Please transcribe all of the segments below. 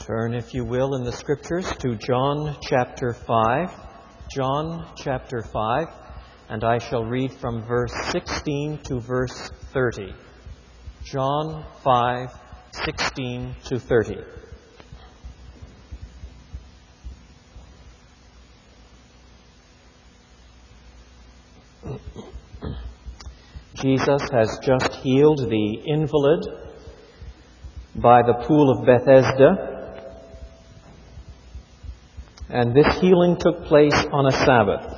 Turn, if you will, in the Scriptures to John chapter 5. John chapter 5, and I shall read from verse 16 to verse 30. John 5, 16 to 30. Jesus has just healed the invalid by the pool of Bethesda. And this healing took place on a Sabbath.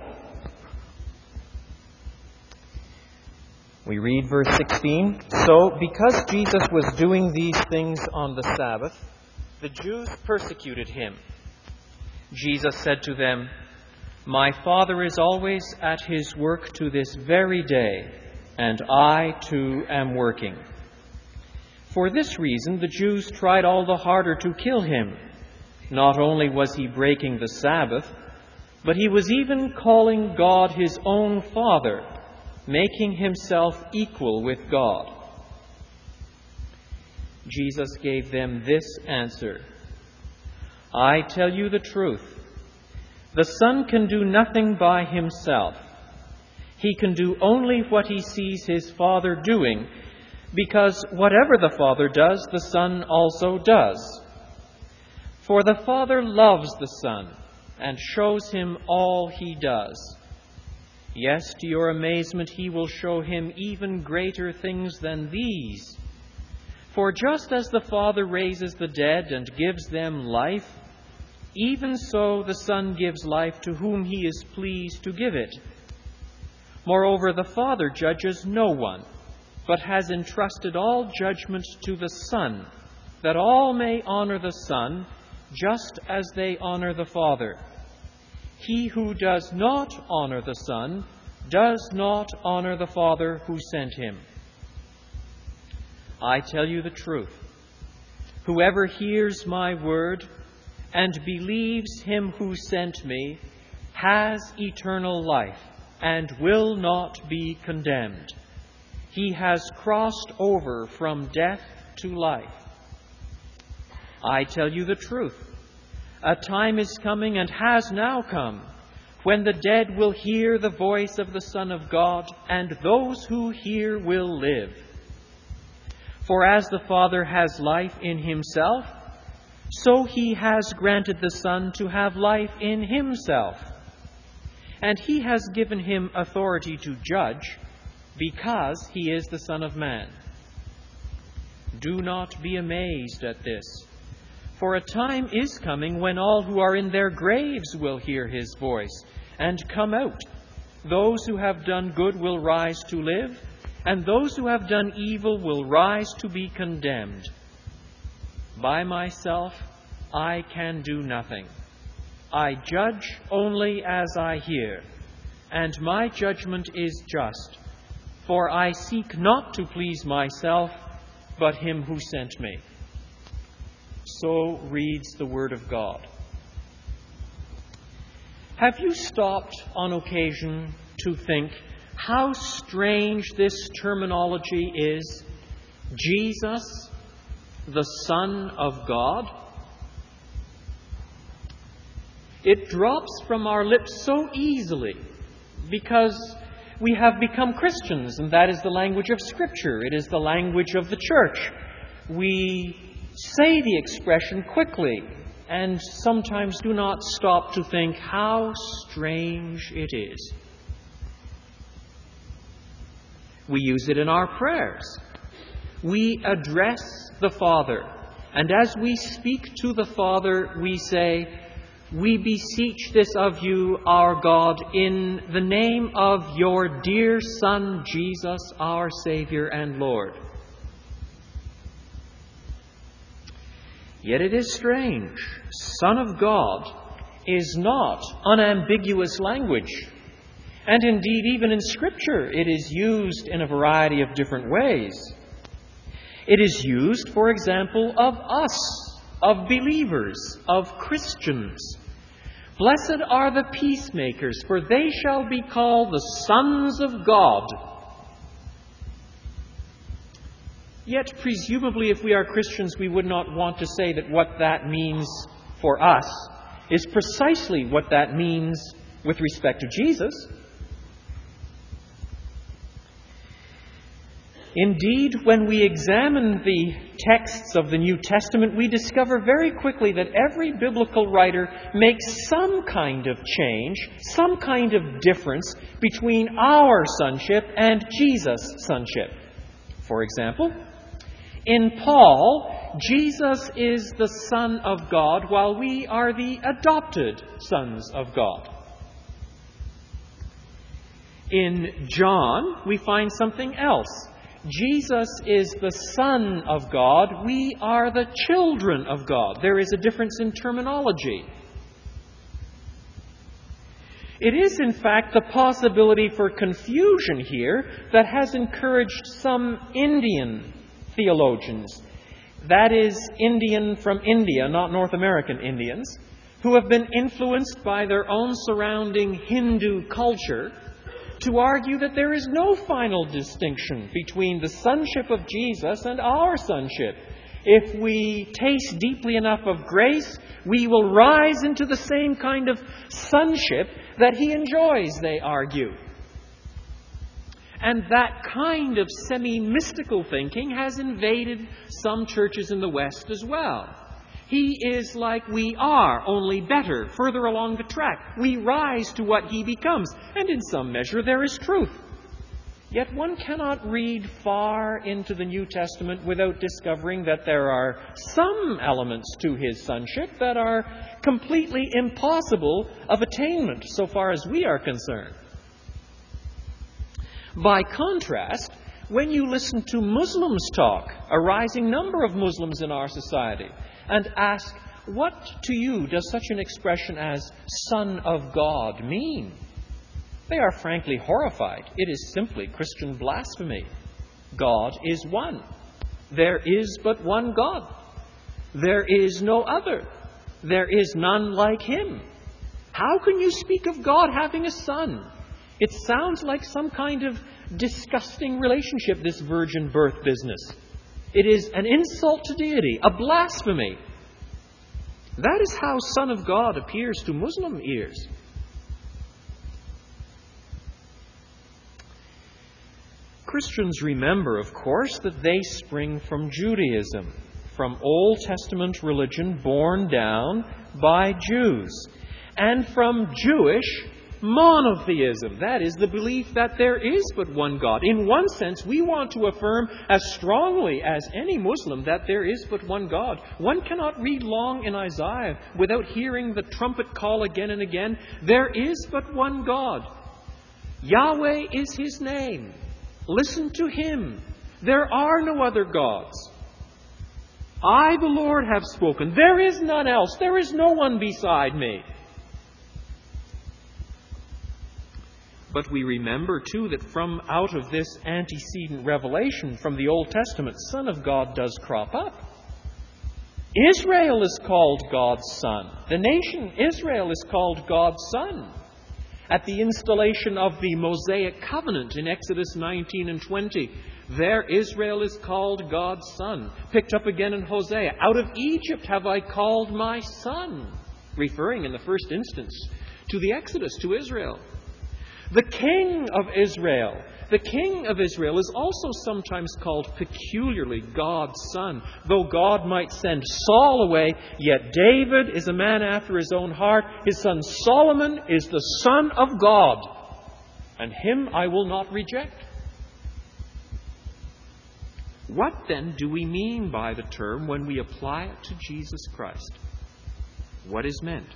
We read verse 16. So, because Jesus was doing these things on the Sabbath, the Jews persecuted him. Jesus said to them, "My Father is always at his work to this very day, and I too am working." For this reason, the Jews tried all the harder to kill him. Not only was he breaking the Sabbath, but he was even calling God his own Father, making himself equal with God. Jesus gave them this answer, "I tell you the truth. The Son can do nothing by himself. He can do only what he sees his Father doing, because whatever the Father does, the Son also does. For the Father loves the Son and shows him all he does. Yes, to your amazement, he will show him even greater things than these. For just as the Father raises the dead and gives them life, even so the Son gives life to whom he is pleased to give it. Moreover, the Father judges no one, but has entrusted all judgment to the Son, that all may honor the Son, just as they honor the Father. He who does not honor the Son does not honor the Father who sent him. I tell you the truth. Whoever hears my word and believes him who sent me has eternal life and will not be condemned. He has crossed over from death to life. I tell you the truth. A time is coming and has now come when the dead will hear the voice of the Son of God, and those who hear will live. For as the Father has life in himself, so he has granted the Son to have life in himself. And he has given him authority to judge, because he is the Son of Man. Do not be amazed at this, for a time is coming when all who are in their graves will hear his voice and come out. Those who have done good will rise to live, and those who have done evil will rise to be condemned. By myself I can do nothing. I judge only as I hear, and my judgment is just, for I seek not to please myself, but him who sent me." So reads the Word of God. Have you stopped on occasion to think how strange this terminology is? Jesus, the Son of God? It drops from our lips so easily because we have become Christians, and that is the language of Scripture. It is the language of the church. We say the expression quickly and sometimes do not stop to think how strange it is. We use it in our prayers. We address the Father, and as we speak to the Father, we say, "We beseech this of you, our God, in the name of your dear Son, Jesus, our Savior and Lord." Yet it is strange. Son of God is not unambiguous language. And indeed, even in Scripture, it is used in a variety of different ways. It is used, for example, of us, of believers, of Christians. "Blessed are the peacemakers, for they shall be called the sons of God." Yet, presumably, if we are Christians, we would not want to say that what that means for us is precisely what that means with respect to Jesus. Indeed, when we examine the texts of the New Testament, we discover very quickly that every biblical writer makes some kind of change, some kind of difference between our sonship and Jesus' sonship. For example, in Paul, Jesus is the Son of God, while we are the adopted sons of God. In John, we find something else. Jesus is the Son of God. We are the children of God. There is a difference in terminology. It is, in fact, the possibility for confusion here that has encouraged some Indian theologians, that is, Indian from India, not North American Indians, who have been influenced by their own surrounding Hindu culture to argue that there is no final distinction between the sonship of Jesus and our sonship. If we taste deeply enough of grace, we will rise into the same kind of sonship that he enjoys, they argue. And that kind of semi-mystical thinking has invaded some churches in the West as well. He is like we are, only better, further along the track. We rise to what he becomes, and in some measure there is truth. Yet one cannot read far into the New Testament without discovering that there are some elements to his sonship that are completely impossible of attainment so far as we are concerned. By contrast, when you listen to Muslims talk, a rising number of Muslims in our society, and ask, what to you does such an expression as Son of God mean? They are frankly horrified. It is simply Christian blasphemy. God is one. There is but one God. There is no other. There is none like him. How can you speak of God having a son? It sounds like some kind of disgusting relationship, this virgin birth business. It is an insult to deity, a blasphemy. That is how Son of God appears to Muslim ears. Christians remember, of course, that they spring from Judaism, from Old Testament religion borne down by Jews, and from Jewish monotheism. That is, the belief that there is but one God. In one sense, we want to affirm as strongly as any Muslim that there is but one God. One cannot read long in Isaiah without hearing the trumpet call again and again, there is but one God. Yahweh is his name. Listen to him. There are no other gods. I, the Lord, have spoken. There is none else. There is no one beside me. But we remember, too, that from out of this antecedent revelation from the Old Testament, Son of God does crop up. Israel is called God's son. The nation Israel is called God's son. At the installation of the Mosaic covenant in Exodus 19 and 20, there Israel is called God's son. Picked up again in Hosea, out of Egypt have I called my son, referring in the first instance to the Exodus, to Israel. The king of Israel is also sometimes called peculiarly God's son. Though God might send Saul away, yet David is a man after his own heart. His son Solomon is the Son of God, and him I will not reject. What then do we mean by the term when we apply it to Jesus Christ? What is meant?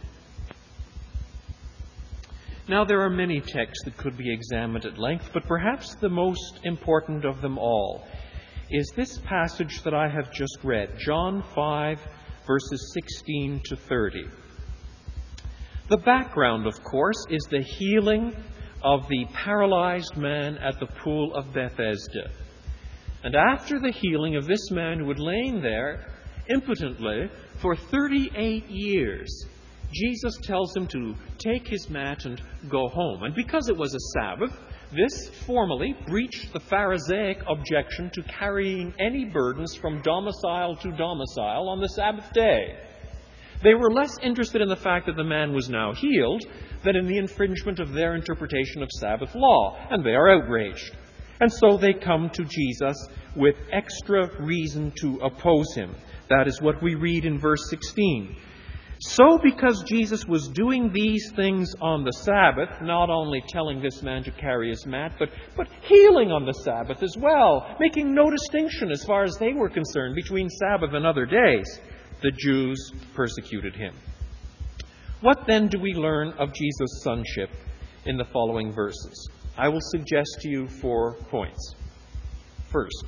Now, there are many texts that could be examined at length, but perhaps the most important of them all is this passage that I have just read, John 5, verses 16 to 30. The background, of course, is the healing of the paralyzed man at the pool of Bethesda. And after the healing of this man who had lain there impotently for 38 years, Jesus tells him to take his mat and go home. And because it was a Sabbath, This formally breached the Pharisaic objection to carrying any burdens from domicile to domicile on the Sabbath day. They were less interested in the fact that the man was now healed than in the infringement of their interpretation of Sabbath law, and they are outraged. And so they come to Jesus with extra reason to oppose him. That is what we read in verse 16. So because Jesus was doing these things on the Sabbath, not only telling this man to carry his mat, but healing on the Sabbath as well, making no distinction as far as they were concerned between Sabbath and other days, the Jews persecuted him. What then do we learn of Jesus' sonship in the following verses? I will suggest to you 4 points. First,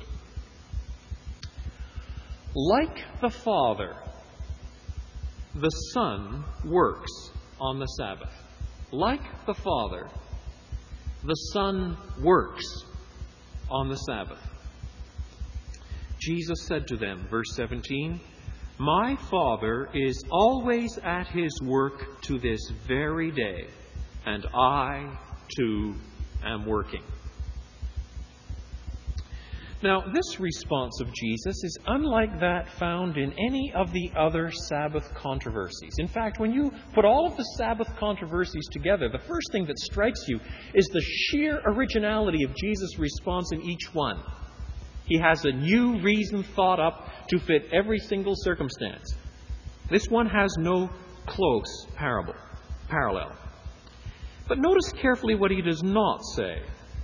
like the Father, the Son works on the Sabbath. Like the Father, the Son works on the Sabbath. Jesus said to them, verse 17, "My Father is always at his work to this very day, and I, too, am working." Now, this response of Jesus is unlike that found in any of the other Sabbath controversies. In fact, when you put all of the Sabbath controversies together, the first thing that strikes you is the sheer originality of Jesus' response in each one. He has a new reason thought up to fit every single circumstance. This one has no close parallel. But notice carefully what he does not say.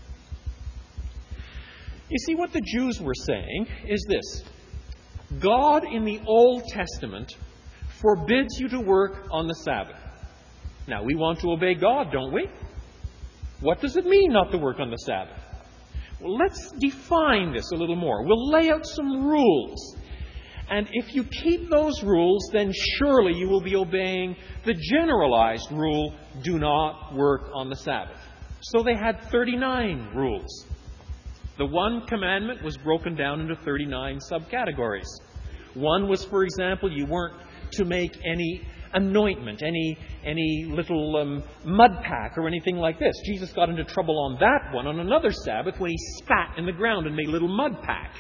You see, what the Jews were saying is this: God in the Old Testament forbids you to work on the Sabbath. Now, we want to obey God, don't we? What does it mean not to work on the Sabbath? Well, let's define this a little more. We'll lay out some rules. And if you keep those rules, then surely you will be obeying the generalized rule, do not work on the Sabbath. So they had 39 rules. The one commandment was broken down into 39 subcategories. One was, for example, you weren't to make any anointment, any little mud pack or anything like this. Jesus got into trouble on that one on another Sabbath when he spat in the ground and made a little mud pack.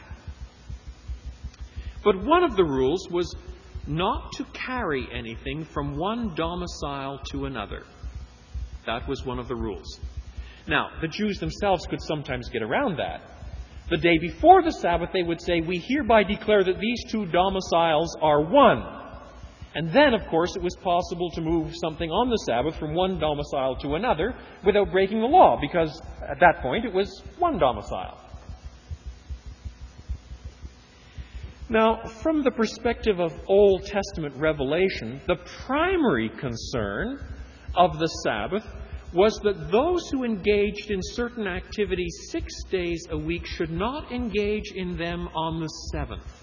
But one of the rules was not to carry anything from one domicile to another. That was one of the rules. Now, the Jews themselves could sometimes get around that. The day before the Sabbath, they would say, "We hereby declare that these two domiciles are one." And then, of course, it was possible to move something on the Sabbath from one domicile to another without breaking the law, because at that point it was one domicile. Now, from the perspective of Old Testament revelation, the primary concern of the Sabbath was that those who engaged in certain activities 6 days a week should not engage in them on the seventh.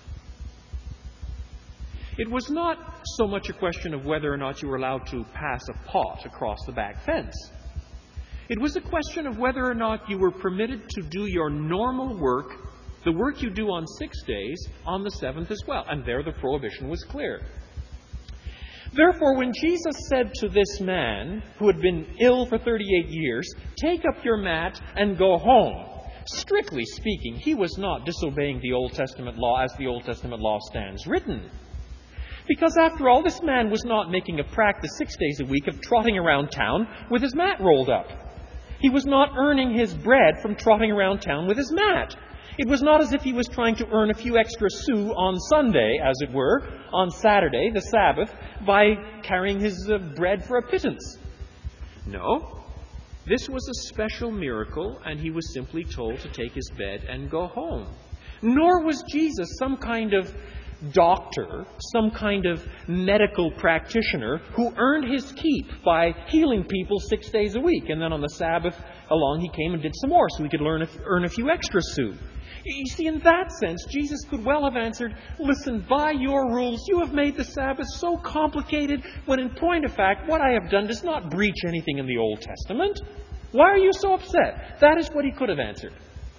It was not so much a question of whether or not you were allowed to pass a pot across the back fence. It was a question of whether or not you were permitted to do your normal work, the work you do on 6 days, on the seventh as well. And there the prohibition was clear. Therefore, when Jesus said to this man, who had been ill for 38 years, "Take up your mat and go home," strictly speaking, he was not disobeying the Old Testament law as the Old Testament law stands written. Because after all, this man was not making a practice 6 days a week of trotting around town with his mat rolled up. He was not earning his bread from trotting around town with his mat. It was not as if he was trying to earn a few extra sous on Sunday, as it were, on Saturday, the Sabbath, by carrying his bread for a pittance. No, this was a special miracle, and he was simply told to take his bed and go home. Nor was Jesus some kind of doctor, some kind of medical practitioner who earned his keep by healing people 6 days a week, and then on the Sabbath along he came and did some more so he could earn a few extra sous. You see, in that sense, Jesus could well have answered, "Listen, by your rules, you have made the Sabbath so complicated, when in point of fact, what I have done does not breach anything in the Old Testament. Why are you so upset?" That is what he could have answered.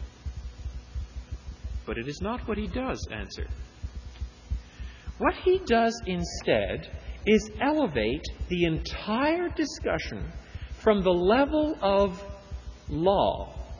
But it is not what he does answer. What he does instead is elevate the entire discussion from the level of law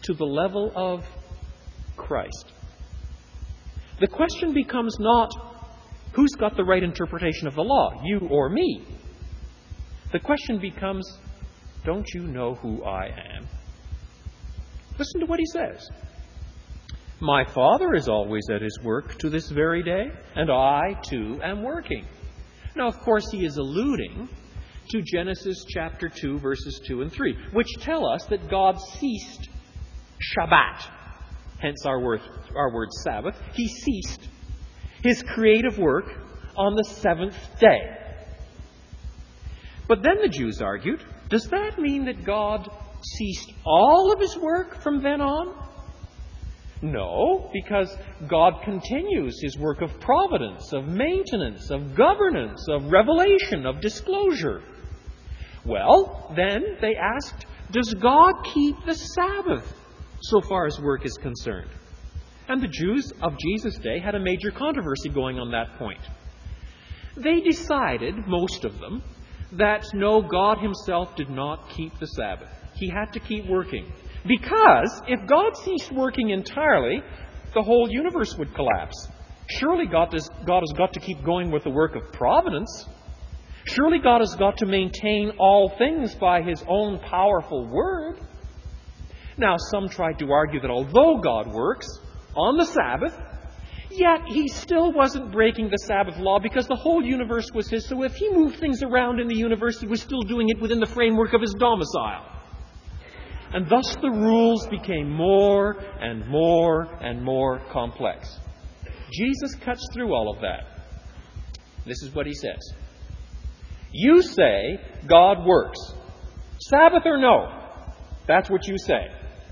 to the level of Christ. The question becomes not, who's got the right interpretation of the law, you or me? The question becomes, don't you know who I am? Listen to what he says. My Father is always at his work to this very day, and I, too, am working. Now, of course, he is alluding to Genesis chapter 2, verses 2 and 3, which tell us that God ceased Shabbat, hence our word Sabbath. He ceased his creative work on the seventh day. But then the Jews argued, does that mean that God ceased all of his work from then on? No, because God continues his work of providence, of maintenance, of governance, of revelation, of disclosure. Well, then they asked, does God keep the Sabbath so far as work is concerned? And the Jews of Jesus' day had a major controversy going on that point. They decided, most of them, that no, God himself did not keep the Sabbath. He had to keep working. Because if God ceased working entirely, the whole universe would collapse. Surely God has got to keep going with the work of providence. Surely God has got to maintain all things by his own powerful word. Now, some tried to argue that although God works on the Sabbath, yet he still wasn't breaking the Sabbath law because the whole universe was his. So if he moved things around in the universe, he was still doing it within the framework of his domicile. And thus the rules became more and more and more complex. Jesus cuts through all of that. This is what he says. You say God works. Sabbath or no? That's what you say.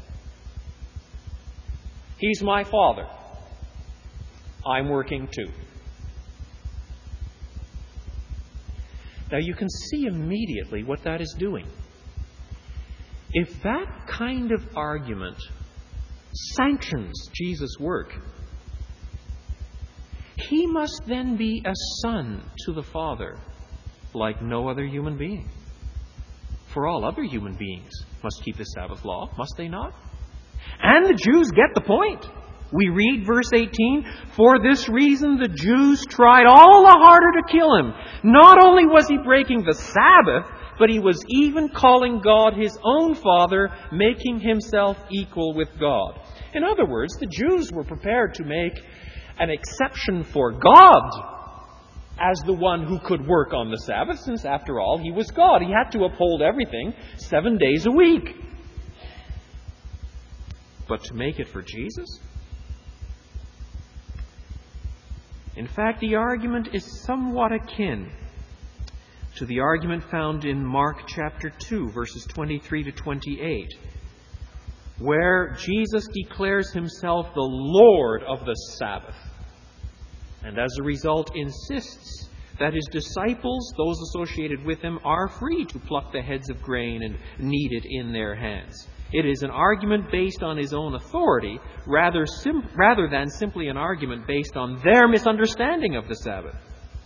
He's my Father. I'm working too. Now you can see immediately what that is doing. If that kind of argument sanctions Jesus' work, he must then be a son to the Father like no other human being. For all other human beings must keep the Sabbath law, must they not? And the Jews get the point. We read verse 18, for this reason the Jews tried all the harder to kill him. Not only was he breaking the Sabbath, but he was even calling God his own Father, making himself equal with God. In other words, the Jews were prepared to make an exception for God as the one who could work on the Sabbath, since after all, he was God. He had to uphold everything 7 days a week. But to make it for Jesus? In fact, the argument is somewhat akin to the argument found in Mark chapter 2, verses 23 to 28, where Jesus declares himself the Lord of the Sabbath, and as a result insists that his disciples, those associated with him, are free to pluck the heads of grain and knead it in their hands. It is an argument based on his own authority rather than simply an argument based on their misunderstanding of the Sabbath.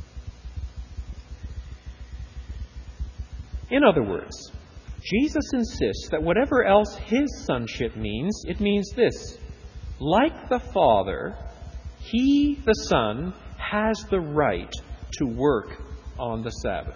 In other words, Jesus insists that whatever else his sonship means, it means this. Like the Father, he, the Son, has the right to work on the Sabbath.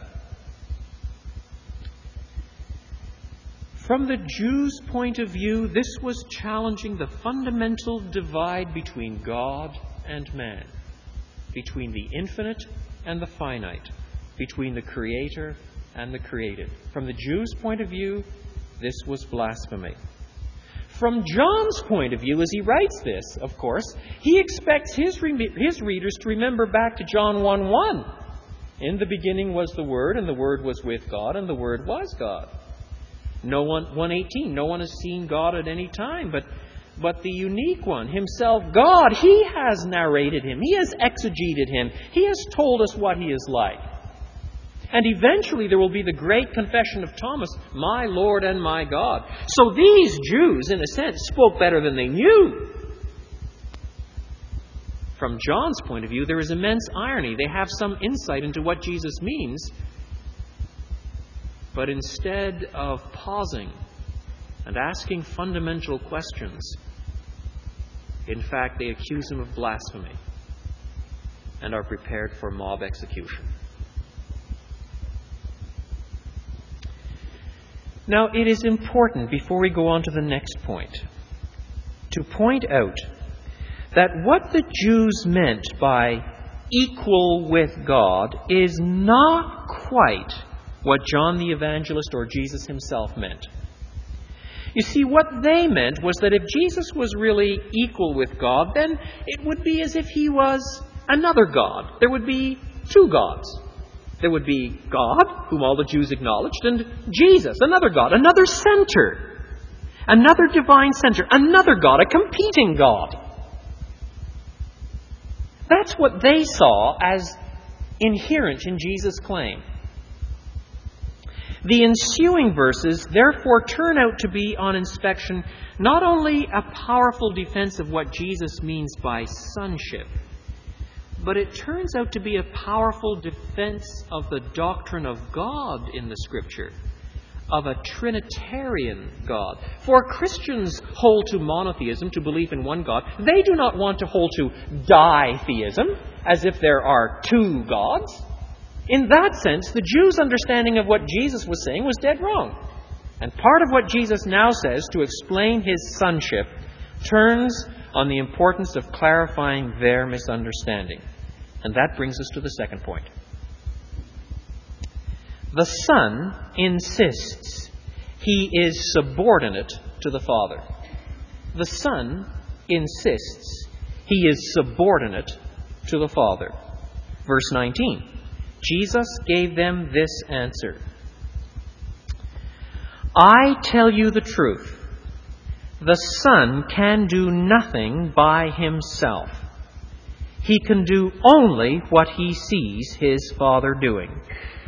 From the Jews' point of view, this was challenging the fundamental divide between God and man, between the infinite and the finite, between the Creator and the created. From the Jews' point of view, this was blasphemy. From John's point of view, as he writes this, of course, he expects his readers to remember back to John 1:1. In the beginning was the Word, and the Word was with God, and the Word was God. 1:18, no one has seen God at any time, but the unique one, himself, God, he has narrated him. He has exegeted him. He has told us what he is like. And eventually there will be the great confession of Thomas, my Lord and my God. So these Jews, in a sense, spoke better than they knew. From John's point of view, there is immense irony. They have some insight into what Jesus means. But instead of pausing and asking fundamental questions. In fact, they accuse him of blasphemy and are prepared for mob execution. Now, it is important, before we go on to the next point, to point out that what the Jews meant by equal with God is not quite what John the Evangelist or Jesus himself meant. You see, what they meant was that if Jesus was really equal with God, then it would be as if he was another God. There would be two gods. There would be God, whom all the Jews acknowledged, and Jesus, another God, another center, another divine center, another God, a competing God. That's what they saw as inherent in Jesus' claim. The ensuing verses therefore turn out to be, on inspection, not only a powerful defense of what Jesus means by sonship, but it turns out to be a powerful defense of the doctrine of God in the Scripture, of a Trinitarian God. For Christians hold to monotheism, to belief in one God. They do not want to hold to ditheism, as if there are two gods. In that sense, the Jews' understanding of what Jesus was saying was dead wrong. And part of what Jesus now says to explain his sonship turns on the importance of clarifying their misunderstanding. And that brings us to the second point. The Son insists he is subordinate to the Father. The Son insists he is subordinate to the Father. Verse 19. Jesus gave them this answer. I tell you the truth. The Son can do nothing by himself. He can do only what he sees his Father doing.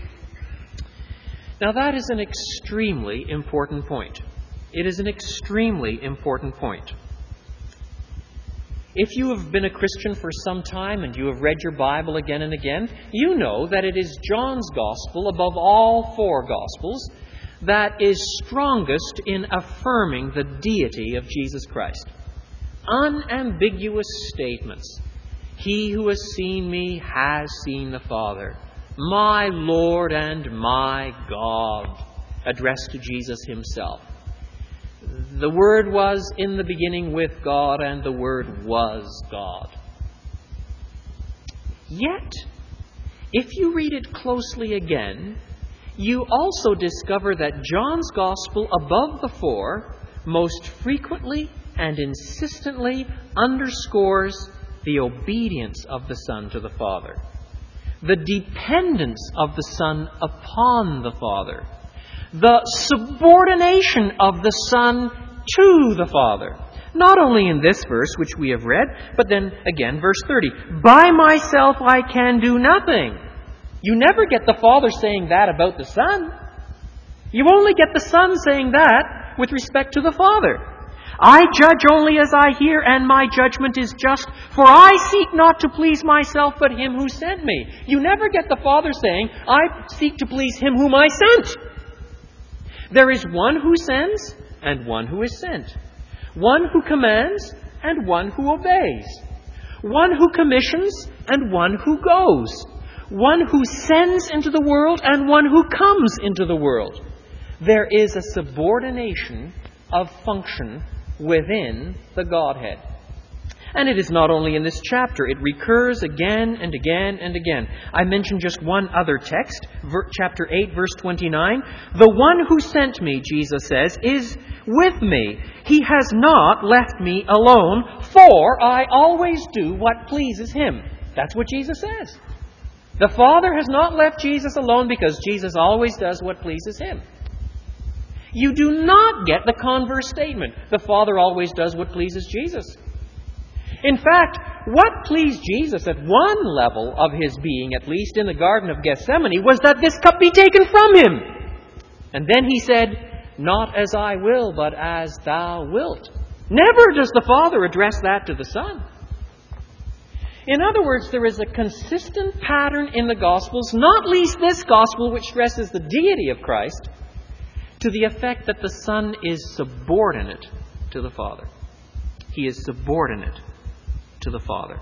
Now that is an extremely important point. It is an extremely important point. If you have been a Christian for some time and you have read your Bible again and again, you know that it is John's Gospel, above all four Gospels, that is strongest in affirming the deity of Jesus Christ. Unambiguous statements. He who has seen me has seen the Father. My Lord and my God, addressed to Jesus himself. The Word was in the beginning with God, and the Word was God. Yet, if you read it closely again, you also discover that John's Gospel, above the four, most frequently and insistently underscores the obedience of the Son to the Father, the dependence of the Son upon the Father, the subordination of the Son to the Father. Not only in this verse, which we have read, but then again, verse 30. By myself I can do nothing. You never get the Father saying that about the Son. You only get the Son saying that with respect to the Father. I judge only as I hear, and my judgment is just, for I seek not to please myself, but him who sent me. You never get the Father saying, I seek to please him whom I sent. There is one who sends and one who is sent. One who commands and one who obeys. One who commissions and one who goes. One who sends into the world and one who comes into the world. There is a subordination of function within the Godhead. And it is not only in this chapter. It recurs again and again and again. I mentioned just one other text, chapter 8, verse 29. The one who sent me, Jesus says, is with me. He has not left me alone, for I always do what pleases him. That's what Jesus says. The Father has not left Jesus alone because Jesus always does what pleases him. You do not get the converse statement. The Father always does what pleases Jesus. In fact, what pleased Jesus at one level of his being, at least in the Garden of Gethsemane, was that this cup be taken from him. And then he said, not as I will, but as thou wilt. Never does the Father address that to the Son. In other words, there is a consistent pattern in the Gospels, not least this Gospel, which stresses the deity of Christ, to the effect that the Son is subordinate to the Father. He is subordinate to the Father.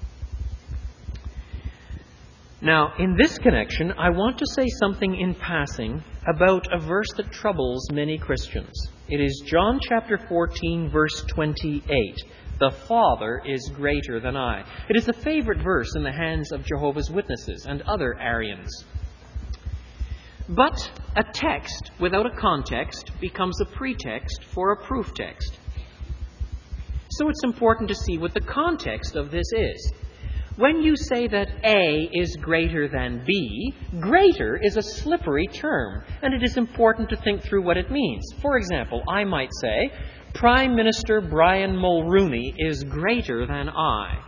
Now, in this connection, I want to say something in passing about a verse that troubles many Christians. It is John chapter 14, verse 28. The Father is greater than I. It is a favorite verse in the hands of Jehovah's Witnesses and other Arians. But a text without a context becomes a pretext for a proof text. So it's important to see what the context of this is. When you say that A is greater than B, greater is a slippery term, and it is important to think through what it means. For example, I might say, Prime Minister Brian Mulroney is greater than I.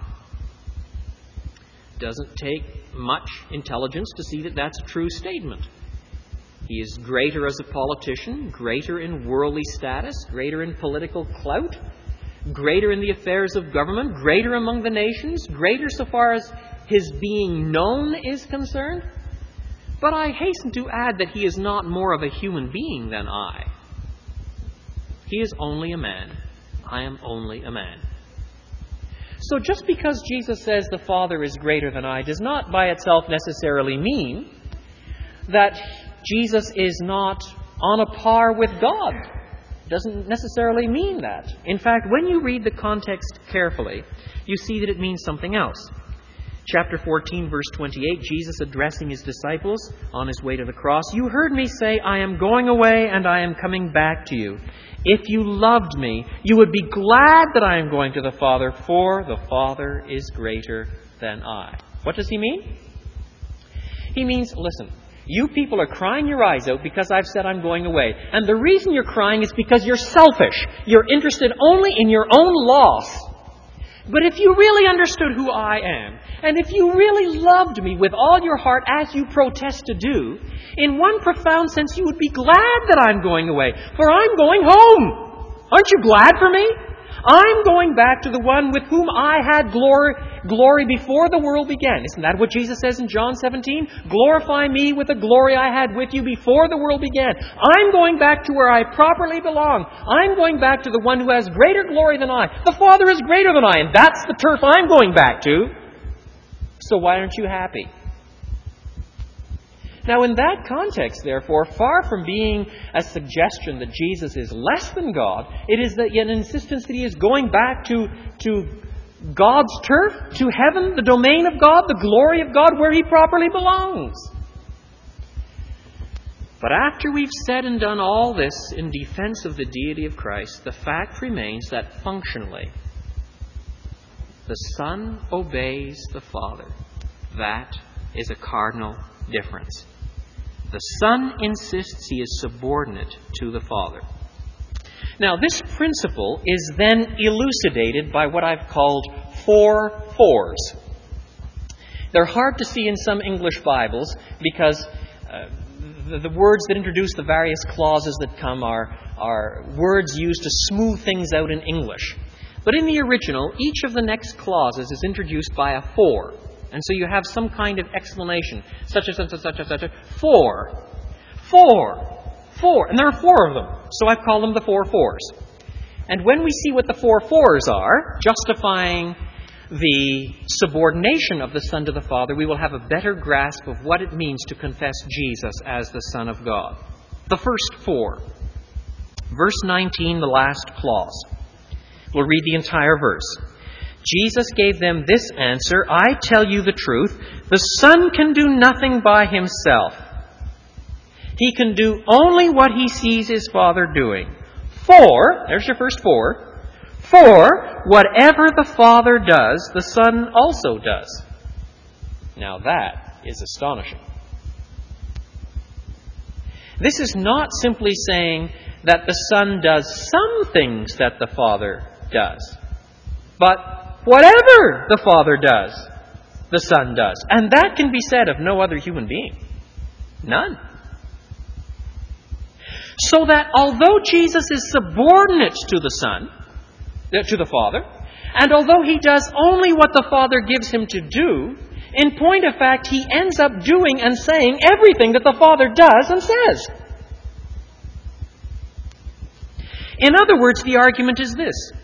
Doesn't take much intelligence to see that that's a true statement. He is greater as a politician, greater in worldly status, greater in political clout, greater in the affairs of government, greater among the nations, greater so far as his being known is concerned. But I hasten to add that he is not more of a human being than I. He is only a man. I am only a man. So just because Jesus says the Father is greater than I does not by itself necessarily mean that Jesus is not on a par with God. Doesn't necessarily mean that. In fact, when you read the context carefully, you see that it means something else. Chapter 14, verse 28, Jesus addressing his disciples on his way to the cross, "You heard me say, I am going away and I am coming back to you. If you loved me, you would be glad that I am going to the Father, for the Father is greater than I." What does he mean? He means, listen, you people are crying your eyes out because I've said I'm going away. And the reason you're crying is because you're selfish. You're interested only in your own loss. But if you really understood who I am, and if you really loved me with all your heart as you protest to do, in one profound sense you would be glad that I'm going away, for I'm going home. Aren't you glad for me? I'm going back to the one with whom I had glory before the world began. Isn't that what Jesus says in John 17? Glorify me with the glory I had with you before the world began. I'm going back to where I properly belong. I'm going back to the one who has greater glory than I. The Father is greater than I, and that's the turf I'm going back to. So why aren't you happy? Now, in that context, therefore, far from being a suggestion that Jesus is less than God, it is an insistence that he is going back to God's turf, to heaven, the domain of God, the glory of God, where he properly belongs. But after we've said and done all this in defense of the deity of Christ, the fact remains that functionally, the Son obeys the Father. That is a cardinal difference. The Son insists he is subordinate to the Father. Now, this principle is then elucidated by what I've called 4 fours. They're hard to see in some English Bibles because the words that introduce the various clauses that come are words used to smooth things out in English. But in the original, each of the next clauses is introduced by a 4. And so you have some kind of explanation, such as, for. And there are 4 of them. So I've called them the 4 fours. And when we see what the 4 fours are, justifying the subordination of the Son to the Father, we will have a better grasp of what it means to confess Jesus as the Son of God. The first 4. Verse 19, the last clause. We'll read the entire verse. Jesus gave them this answer, "I tell you the truth, the Son can do nothing by himself. He can do only what he sees his Father doing. For," there's your first 4, "for whatever the Father does, the Son also does." Now that is astonishing. This is not simply saying that the Son does some things that the Father does, but whatever the Father does, the Son does. And that can be said of no other human being. None. So that although Jesus is subordinate to the Son, to the Father, and although he does only what the Father gives him to do, in point of fact, he ends up doing and saying everything that the Father does and says. In other words, the argument is this.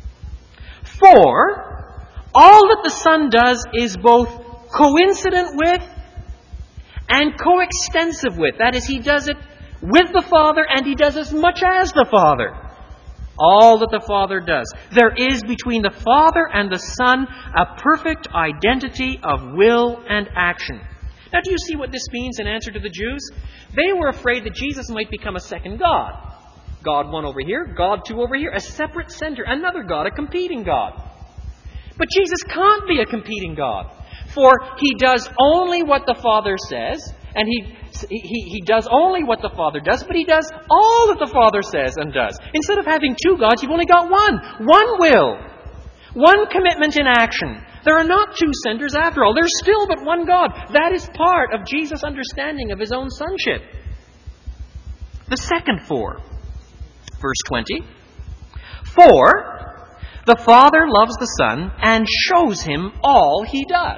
For all that the Son does is both coincident with and coextensive with. That is, He does it with the Father and He does as much as the Father. All that the Father does. There is between the Father and the Son a perfect identity of will and action. Now, do you see what this means in answer to the Jews? They were afraid that Jesus might become a second God. God one over here, God two over here, a separate center, another God, a competing God. But Jesus can't be a competing God, for He does only what the Father says, and He does only what the Father does, but He does all that the Father says and does. Instead of having two gods, you've only got one. One will. One commitment in action. There are not two centers after all. There's still but one God. That is part of Jesus' understanding of His own sonship. The second for. Verse 20. For the Father loves the Son and shows Him all He does.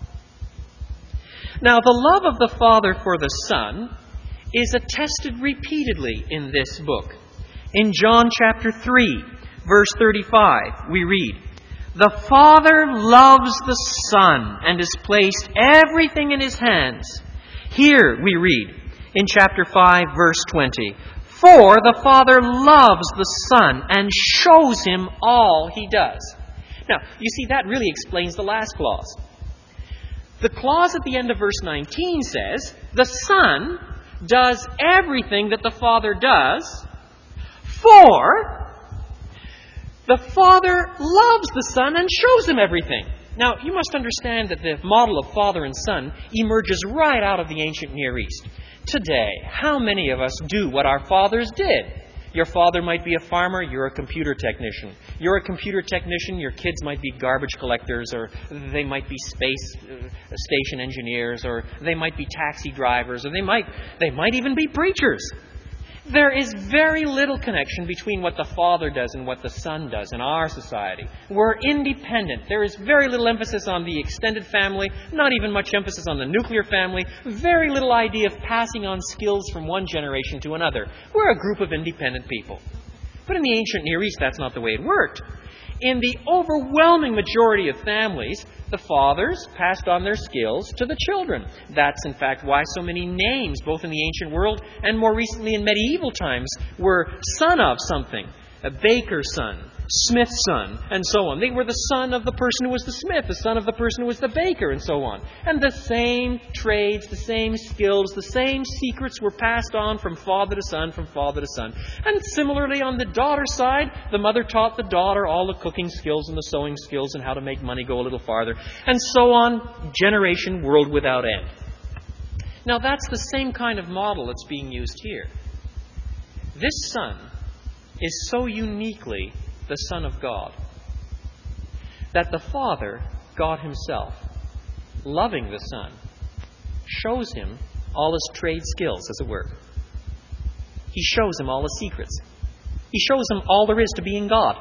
Now, the love of the Father for the Son is attested repeatedly in this book. In John chapter 3, verse 35, we read, "The Father loves the Son and has placed everything in His hands." Here we read, in chapter 5, verse 20, "For the Father loves the Son and shows Him all He does." Now, you see, that really explains the last clause. The clause at the end of verse 19 says, the Son does everything that the Father does, for the Father loves the Son and shows Him everything. Now, you must understand that the model of Father and Son emerges right out of the ancient Near East. Today, how many of us do what our fathers did? Your father might be a farmer, you're a computer technician. You're a computer technician, your kids might be garbage collectors, or they might be space station engineers, or they might be taxi drivers, or they might even be preachers. There is very little connection between what the Father does and what the Son does in our society. We're independent. There is very little emphasis on the extended family, not even much emphasis on the nuclear family, very little idea of passing on skills from one generation to another. We're a group of independent people. But in the ancient Near East, that's not the way it worked. In the overwhelming majority of families, the fathers passed on their skills to the children. That's, in fact, why so many names, both in the ancient world and more recently in medieval times, were son of something. A baker's son, smith's son, and so on. They were the son of the person who was the smith, the son of the person who was the baker, and so on. And the same trades, the same skills, the same secrets were passed on from father to son, from father to son. And similarly, on the daughter's side, the mother taught the daughter all the cooking skills and the sewing skills and how to make money go a little farther. And so on, generation, world without end. Now, that's the same kind of model that's being used here. This Son is so uniquely the Son of God that the Father, God Himself, loving the Son, shows Him all His trade skills, as it were. He shows Him all His secrets. He shows Him all there is to being God.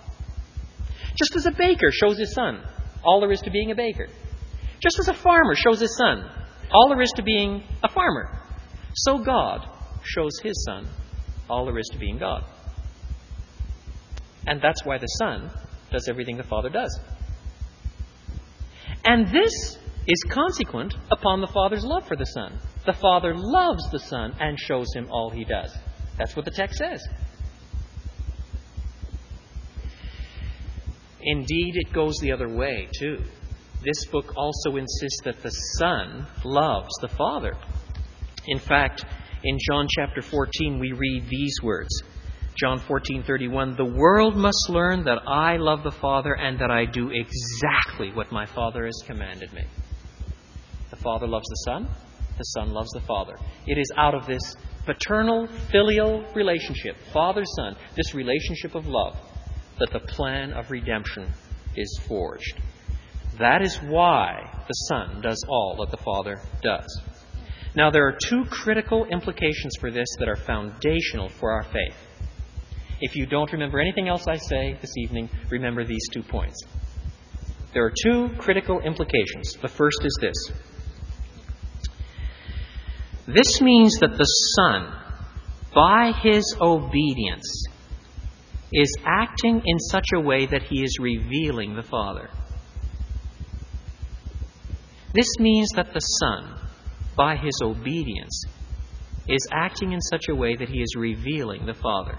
Just as a baker shows his son all there is to being a baker. Just as a farmer shows his son all there is to being a farmer. So God shows His Son all there is to being God. And that's why the Son does everything the Father does. And this is consequent upon the Father's love for the Son. The Father loves the Son and shows Him all He does. That's what the text says. Indeed, it goes the other way, too. This book also insists that the Son loves the Father. In fact, in John chapter 14, we read these words. John 14:31, "The world must learn that I love the Father and that I do exactly what my Father has commanded me." The Father loves the Son loves the Father. It is out of this paternal, filial relationship, Father-Son, this relationship of love, that the plan of redemption is forged. That is why the Son does all that the Father does. Now, there are two critical implications for this that are foundational for our faith. If you don't remember anything else I say this evening, remember these 2 points. There are two critical implications. The first is this. This means that the Son, by His obedience, is acting in such a way that he is revealing the Father. This means that the Son, by his obedience, is acting in such a way that he is revealing the Father.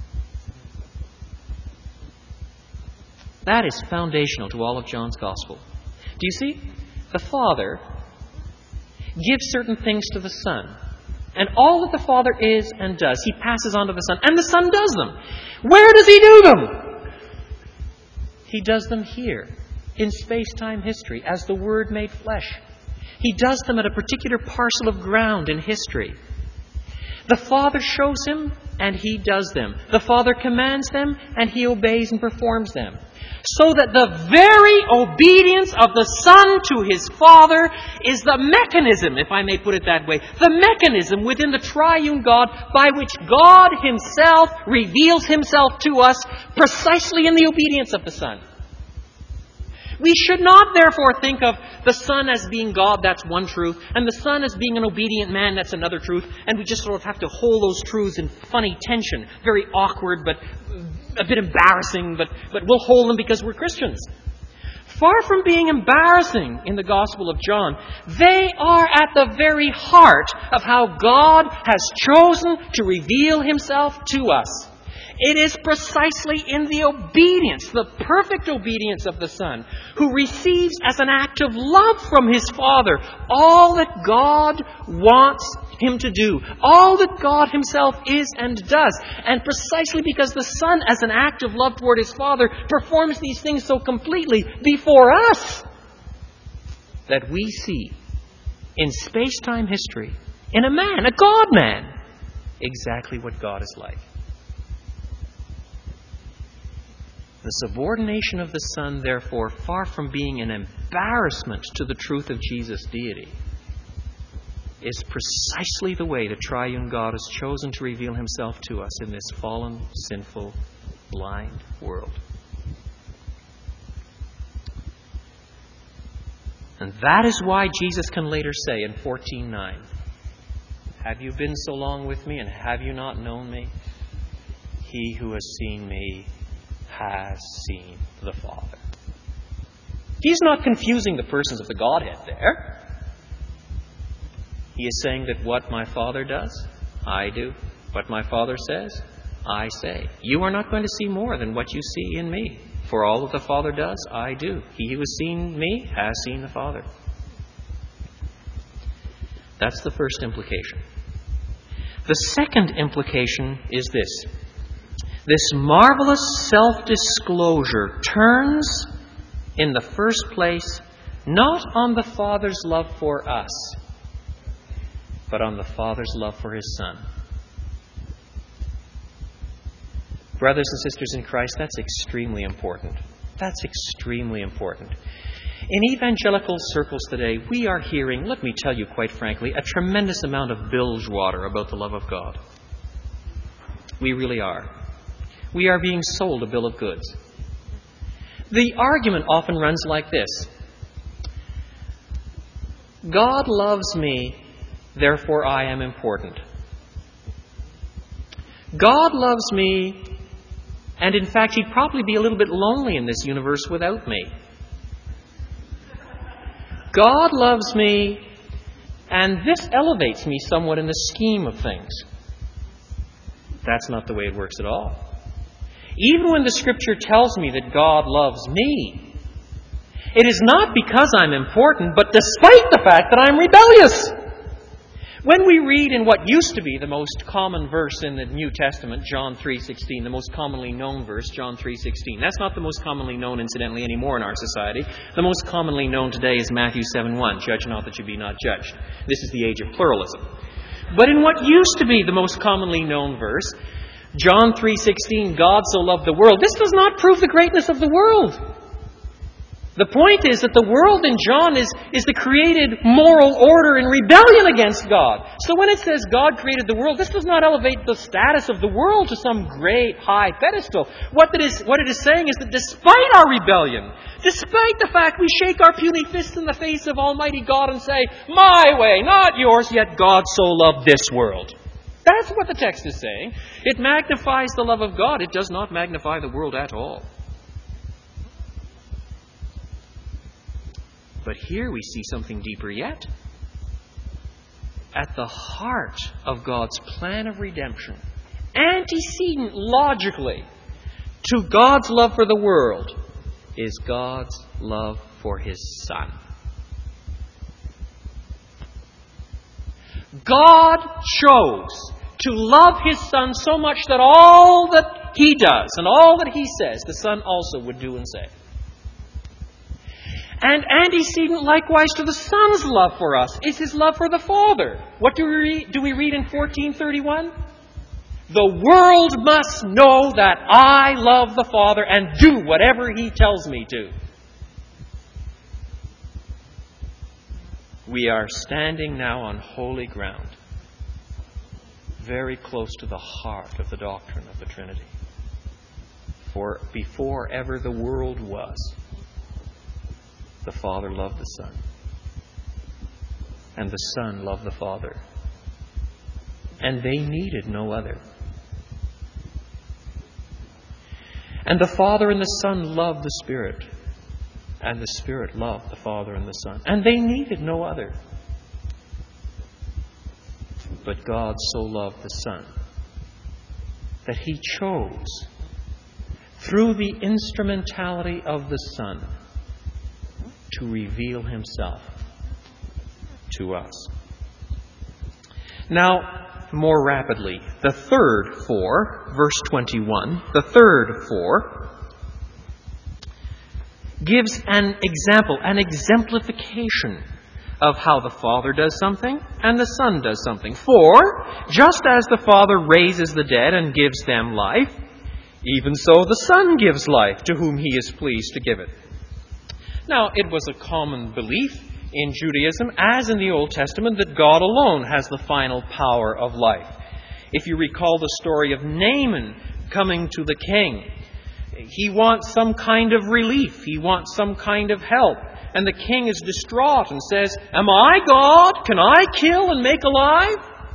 That is foundational to all of John's Gospel. Do you see? The Father gives certain things to the Son. And all that the Father is and does, he passes on to the Son. And the Son does them. Where does he do them? He does them here, in space-time history, as the Word made flesh. He does them at a particular parcel of ground in history. The Father shows him, and he does them. The Father commands them, and he obeys and performs them. So that the very obedience of the Son to his Father is the mechanism, if I may put it that way, the mechanism within the triune God by which God himself reveals himself to us precisely in the obedience of the Son. We should not, therefore, think of the Son as being God, that's one truth, and the Son as being an obedient man, that's another truth, and we just sort of have to hold those truths in funny tension. Very awkward, but a bit embarrassing, but we'll hold them because we're Christians. Far from being embarrassing in the Gospel of John, they are at the very heart of how God has chosen to reveal himself to us. It is precisely in the obedience, the perfect obedience of the Son, who receives as an act of love from his Father all that God wants him to do, all that God himself is and does. And precisely because the Son, as an act of love toward his Father, performs these things so completely before us, that we see in space-time history, in a man, a God-man, exactly what God is like. The subordination of the Son, therefore, far from being an embarrassment to the truth of Jesus' deity, is precisely the way the triune God has chosen to reveal himself to us in this fallen, sinful, blind world. And that is why Jesus can later say in 14:9, "Have you been so long with me, and have you not known me? He who has seen me has seen the Father." He's not confusing the persons of the Godhead there. He is saying that what my Father does, I do. What my Father says, I say. You are not going to see more than what you see in me. For all that the Father does, I do. He who has seen me has seen the Father. That's the first implication. The second implication is this. This marvelous self-disclosure turns, in the first place, not on the Father's love for us, but on the Father's love for his Son. Brothers and sisters in Christ, that's extremely important. That's extremely important. In evangelical circles today, we are hearing, let me tell you quite frankly, a tremendous amount of bilge water about the love of God. We really are. We are being sold a bill of goods. The argument often runs like this. God loves me, therefore I am important. God loves me, and in fact he'd probably be a little bit lonely in this universe without me. God loves me, and this elevates me somewhat in the scheme of things. That's not the way it works at all. Even when the Scripture tells me that God loves me, it is not because I'm important, but despite the fact that I'm rebellious. When we read in what used to be the most common verse in the New Testament, John 3:16, the most commonly known verse, John 3:16. That's not the most commonly known, incidentally, anymore in our society. The most commonly known today is Matthew 7:1, "Judge not that you be not judged." This is the age of pluralism. But in what used to be the most commonly known verse, John 3:16, "God so loved the world," this does not prove the greatness of the world. The point is that the world in John is the created moral order in rebellion against God. So when it says God created the world, this does not elevate the status of the world to some great high pedestal. What it is saying is that despite our rebellion, despite the fact we shake our puny fists in the face of Almighty God and say, "My way, not yours," yet God so loved this world. That's what the text is saying. It magnifies the love of God. It does not magnify the world at all. But here we see something deeper yet. At the heart of God's plan of redemption, antecedent logically to God's love for the world, is God's love for His Son. God chose to love His Son so much that all that He does and all that He says, the Son also would do and say. And antecedent likewise to the Son's love for us is His love for the Father. What do we read in 14:31? The world must know that I love the Father and do whatever He tells me to. We are standing now on holy ground, very close to the heart of the doctrine of the Trinity. For before ever the world was, the Father loved the Son, and the Son loved the Father, and they needed no other. And the Father and the Son loved the Spirit, and the Spirit loved the Father and the Son, and they needed no other. But God so loved the Son that He chose, through the instrumentality of the Son, to reveal Himself to us. Now, more rapidly, the third for, verse 21, the third for, gives an example, an exemplification of how the Father does something and the Son does something. For, just as the Father raises the dead and gives them life, even so the Son gives life to whom He is pleased to give it. Now, it was a common belief in Judaism, as in the Old Testament, that God alone has the final power of life. If you recall the story of Naaman coming to the king, he wants some kind of relief. He wants some kind of help. And the king is distraught and says, "Am I God? Can I kill and make alive?"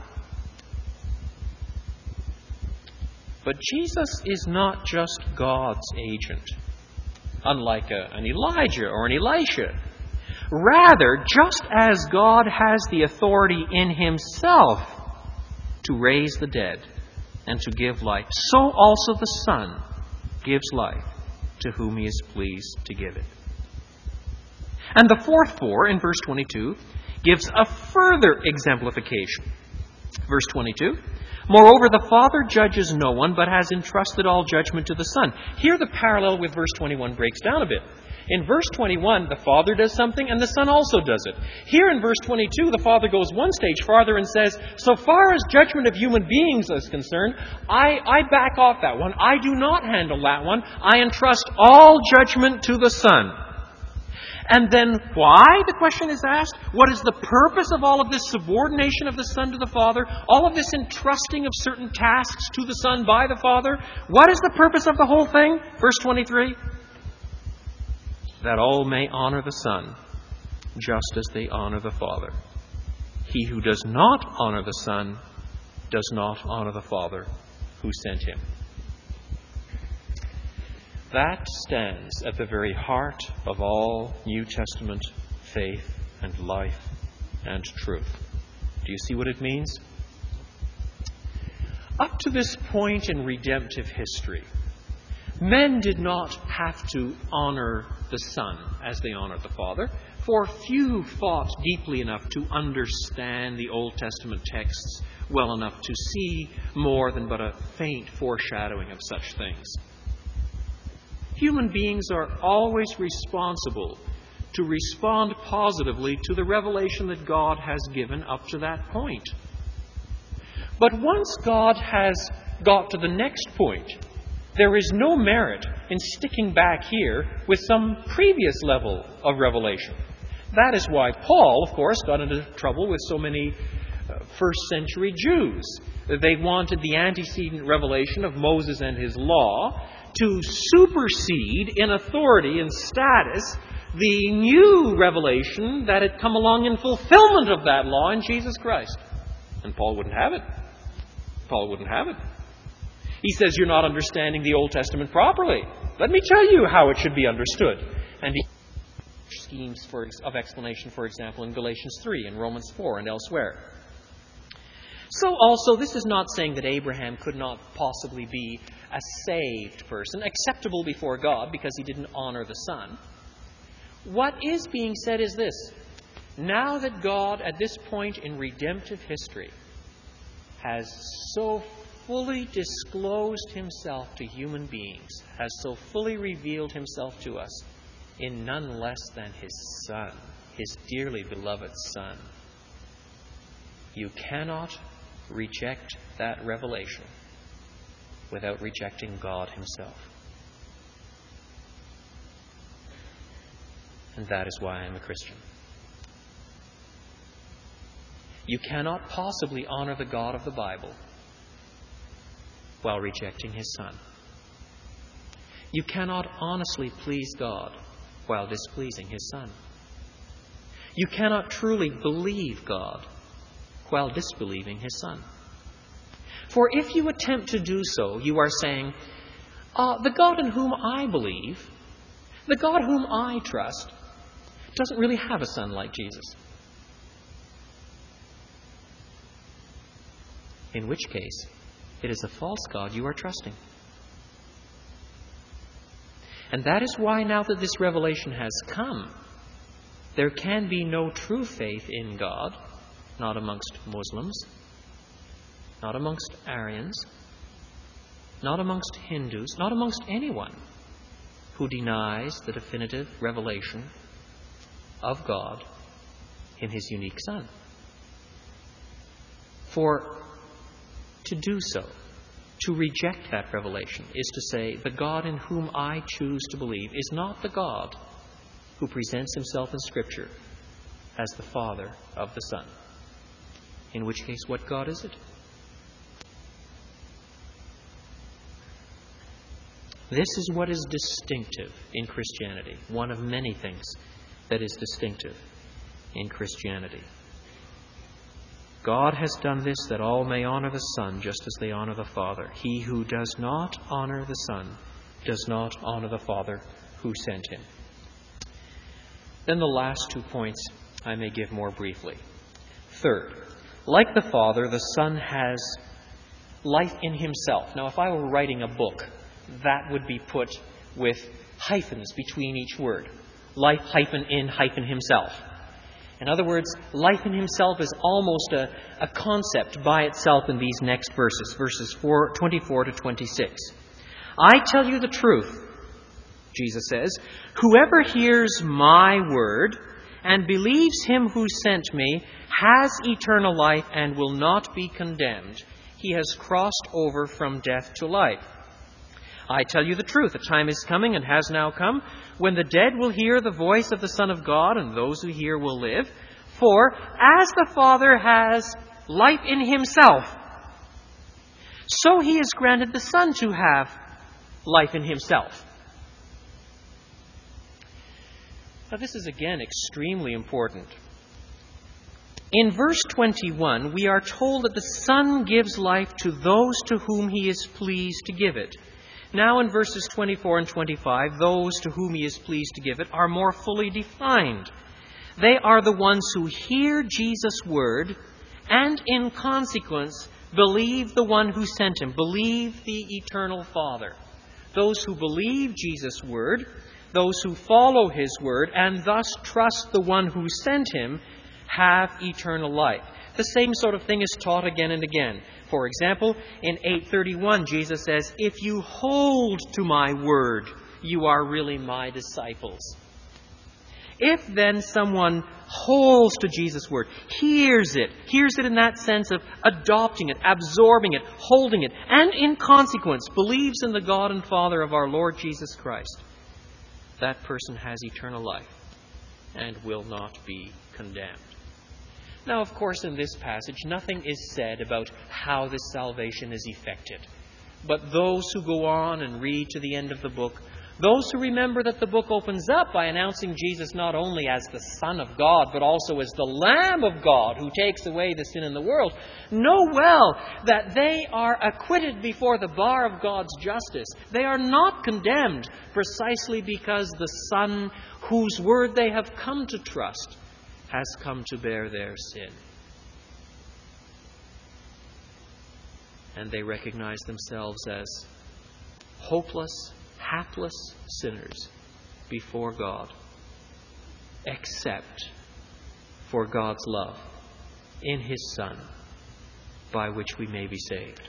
But Jesus is not just God's agent, unlike an Elijah or an Elisha. Rather, just as God has the authority in Himself to raise the dead and to give life, so also the Son gives life to whom He is pleased to give it. And the fourth for, in verse 22, gives a further exemplification. Verse 22, "Moreover, the Father judges no one, but has entrusted all judgment to the Son." Here the parallel with verse 21 breaks down a bit. In verse 21, the Father does something and the Son also does it. Here in verse 22, the Father goes one stage farther and says, so far as judgment of human beings is concerned, I back off that one. I do not handle that one. I entrust all judgment to the Son. And then why, the question is asked? What is the purpose of all of this subordination of the Son to the Father? All of this entrusting of certain tasks to the Son by the Father? What is the purpose of the whole thing? Verse 23. That all may honor the Son, just as they honor the Father. He who does not honor the Son does not honor the Father who sent Him. That stands at the very heart of all New Testament faith and life and truth. Do you see what it means? Up to this point in redemptive history, men did not have to honor the Son as they honored the Father, for few thought deeply enough to understand the Old Testament texts well enough to see more than but a faint foreshadowing of such things. Human beings are always responsible to respond positively to the revelation that God has given up to that point. But once God has got to the next point, there is no merit in sticking back here with some previous level of revelation. That is why Paul, of course, got into trouble with so many first century Jews. They wanted the antecedent revelation of Moses and his law to supersede in authority and status the new revelation that had come along in fulfillment of that law in Jesus Christ. And Paul wouldn't have it. Paul wouldn't have it. He says, you're not understanding the Old Testament properly. Let me tell you how it should be understood. And he schemes of explanation, for example, in Galatians 3 and Romans 4 and elsewhere. So also, this is not saying that Abraham could not possibly be a saved person, acceptable before God because he didn't honor the Son. What is being said is this. Now that God, at this point in redemptive history, has so fully disclosed himself to human beings, has so fully revealed himself to us in none less than his Son, his dearly beloved Son, you cannot reject that revelation without rejecting God himself. And that is why I am a Christian. You cannot possibly honor the God of the Bible while rejecting his Son. You cannot honestly please God while displeasing his Son. You cannot truly believe God while disbelieving his Son. For if you attempt to do so, you are saying, the God in whom I believe, the God whom I trust, doesn't really have a Son like Jesus. In which case, it is a false God you are trusting. And that is why now that this revelation has come, there can be no true faith in God, not amongst Muslims, not amongst Aryans, not amongst Hindus, not amongst anyone who denies the definitive revelation of God in his unique Son. For to do so, to reject that revelation, is to say, the God in whom I choose to believe is not the God who presents himself in Scripture as the Father of the Son. In which case, what God is it? This is what is distinctive in Christianity, one of many things that is distinctive in Christianity. God has done this that all may honor the Son just as they honor the Father. He who does not honor the Son does not honor the Father who sent him. Then the last 2 points I may give more briefly. Third, like the Father, the Son has life in himself. Now, if I were writing a book, that would be put with hyphens between each word. Life hyphen in hyphen himself. In other words, life in himself is almost a concept by itself in these next verses, verses 24 to 26. I tell you the truth, Jesus says, whoever hears my word and believes him who sent me has eternal life and will not be condemned. He has crossed over from death to life. I tell you the truth, a time is coming and has now come when the dead will hear the voice of the Son of God, and those who hear will live. For as the Father has life in himself, so he has granted the Son to have life in himself. Now this is again extremely important. In verse 21, we are told that the Son gives life to those to whom he is pleased to give it. Now in verses 24 and 25, those to whom he is pleased to give it are more fully defined. They are the ones who hear Jesus' word and in consequence believe the one who sent him, believe the eternal Father. Those who believe Jesus' word, those who follow his word and thus trust the one who sent him have eternal life. The same sort of thing is taught again and again. For example, in 8:31, Jesus says, if you hold to my word, you are really my disciples. If then someone holds to Jesus' word, hears it in that sense of adopting it, absorbing it, holding it, and in consequence believes in the God and Father of our Lord Jesus Christ, that person has eternal life and will not be condemned. Now, of course, in this passage, nothing is said about how this salvation is effected. But those who go on and read to the end of the book Those who remember that the book opens up by announcing Jesus not only as the Son of God, but also as the Lamb of God who takes away the sin in the world, know well that they are acquitted before the bar of God's justice. They are not condemned precisely because the Son whose word they have come to trust has come to bear their sin. And they recognize themselves as hopeless, hapless sinners before God, except for God's love in His Son, by which we may be saved.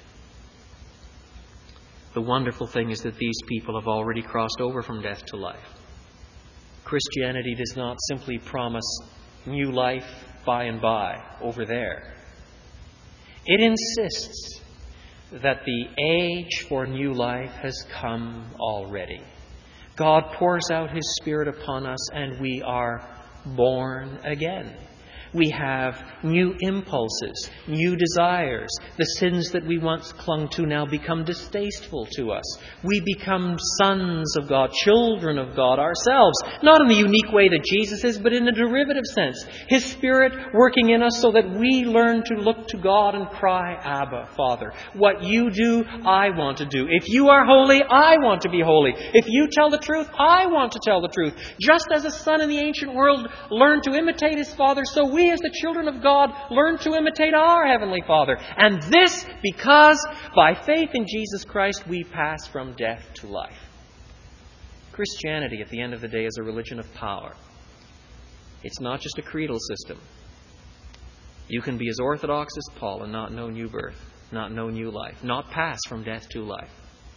The wonderful thing is that these people have already crossed over from death to life. Christianity does not simply promise new life by and by over there. It insists that the age for new life has come already. God pours out His Spirit upon us and we are born again. We have new impulses, new desires. The sins that we once clung to now become distasteful to us. We become sons of God, children of God ourselves. Not in the unique way that Jesus is, but in a derivative sense. His Spirit working in us so that we learn to look to God and cry, Abba, Father. What you do, I want to do. If you are holy, I want to be holy. If you tell the truth, I want to tell the truth. Just as a son in the ancient world learned to imitate his father, so we as the children of God learn to imitate our Heavenly Father. And this because by faith in Jesus Christ we pass from death to life. Christianity, at the end of the day, is a religion of power. It's not just a creedal system. You can be as orthodox as Paul and not know new birth, not know new life, not pass from death to life.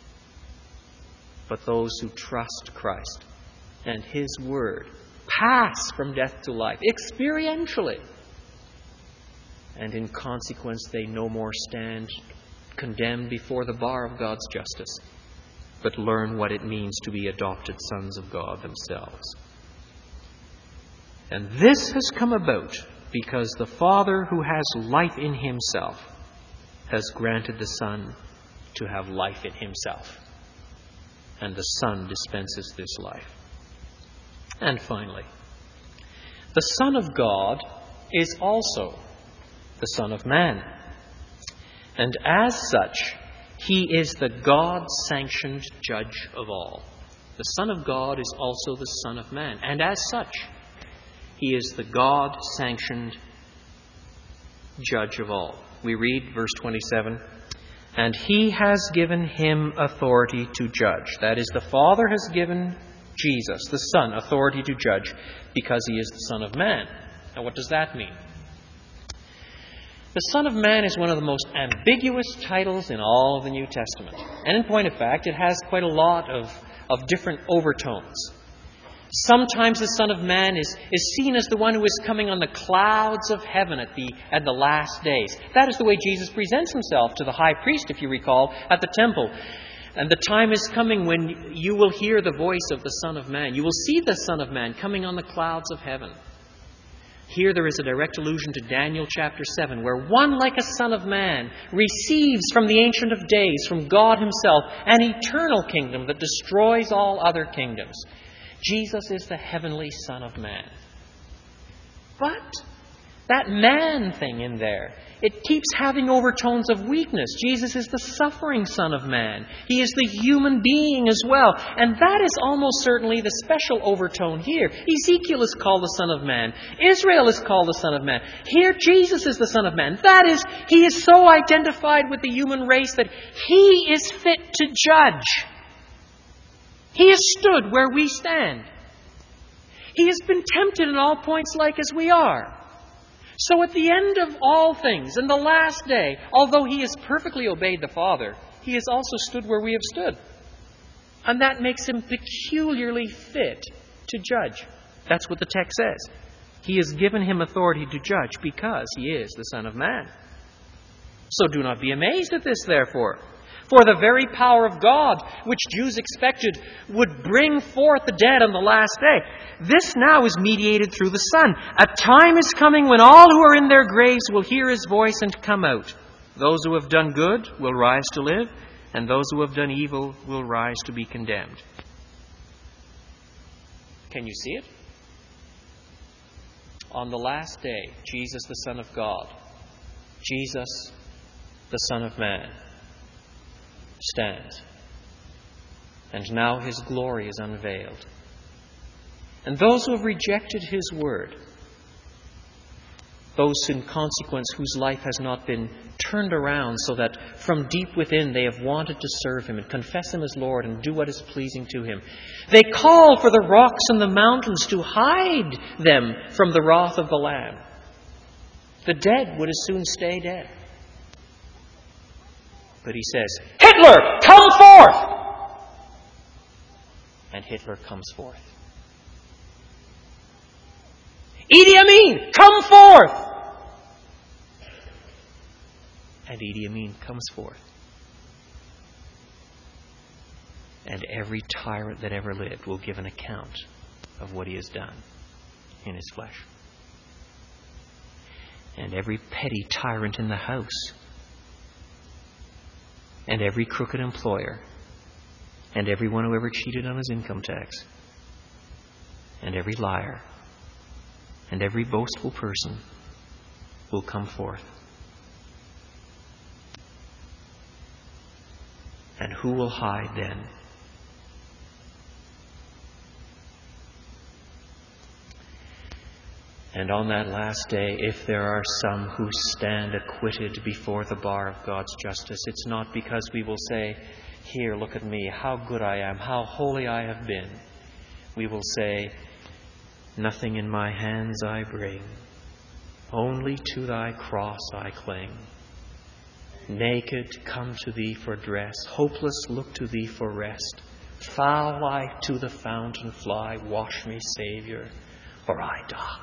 But those who trust Christ and His Word pass from death to life, experientially. And in consequence, they no more stand condemned before the bar of God's justice, but learn what it means to be adopted sons of God themselves. And this has come about because the Father, who has life in Himself, has granted the Son to have life in Himself. And the Son dispenses this life. And finally, the Son of God is also the Son of Man. And as such, He is the God-sanctioned judge of all. The Son of God is also the Son of Man. And as such, He is the God-sanctioned judge of all. We read verse 27, and He has given Him authority to judge. That is, the Father has given Jesus, the Son, authority to judge because He is the Son of Man. Now, what does that mean? The Son of Man is one of the most ambiguous titles in all of the New Testament. And in point of fact, it has quite a lot of different overtones. Sometimes the Son of Man is seen as the one who is coming on the clouds of heaven at the last days. That is the way Jesus presents Himself to the high priest, if you recall, at the temple. And the time is coming when you will hear the voice of the Son of Man. You will see the Son of Man coming on the clouds of heaven. Here there is a direct allusion to Daniel chapter 7, where one like a Son of Man receives from the Ancient of Days, from God Himself, an eternal kingdom that destroys all other kingdoms. Jesus is the heavenly Son of Man. But that man thing in there, it keeps having overtones of weakness. Jesus is the suffering Son of Man. He is the human being as well. And that is almost certainly the special overtone here. Ezekiel is called the Son of Man. Israel is called the Son of Man. Here Jesus is the Son of Man. That is, He is so identified with the human race that He is fit to judge. He has stood where we stand. He has been tempted in all points like as we are. So at the end of all things, in the last day, although He has perfectly obeyed the Father, He has also stood where we have stood. And that makes Him peculiarly fit to judge. That's what the text says. He has given Him authority to judge because He is the Son of Man. So do not be amazed at this, therefore. For the very power of God, which Jews expected would bring forth the dead on the last day, this now is mediated through the Son. A time is coming when all who are in their graves will hear His voice and come out. Those who have done good will rise to live, and those who have done evil will rise to be condemned. Can you see it? On the last day, Jesus, the Son of God, Jesus, the Son of Man, stands. And now His glory is unveiled. And those who have rejected His word, those in consequence whose life has not been turned around so that from deep within they have wanted to serve Him and confess Him as Lord and do what is pleasing to Him, they call for the rocks and the mountains to hide them from the wrath of the Lamb. The dead would as soon stay dead. But He says, "Hitler, come forth!" And Hitler comes forth. Idi Amin, come forth! And Idi Amin comes forth. And every tyrant that ever lived will give an account of what he has done in his flesh. And every petty tyrant in the house, and every crooked employer, and everyone who ever cheated on his income tax, and every liar, and every boastful person will come forth. And who will hide then? And on that last day, if there are some who stand acquitted before the bar of God's justice, it's not because we will say, "Here, look at me, how good I am, how holy I have been." We will say, "Nothing in my hands I bring, only to Thy cross I cling. Naked, come to Thee for dress, hopeless, look to Thee for rest. Foul I to the fountain fly, wash me, Saviour, or I die."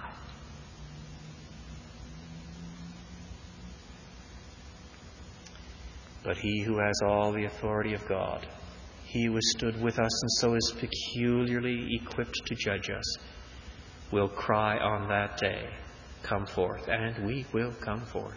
But He who has all the authority of God, He who has stood with us and so is peculiarly equipped to judge us, will cry on that day, "Come forth," and we will come forth.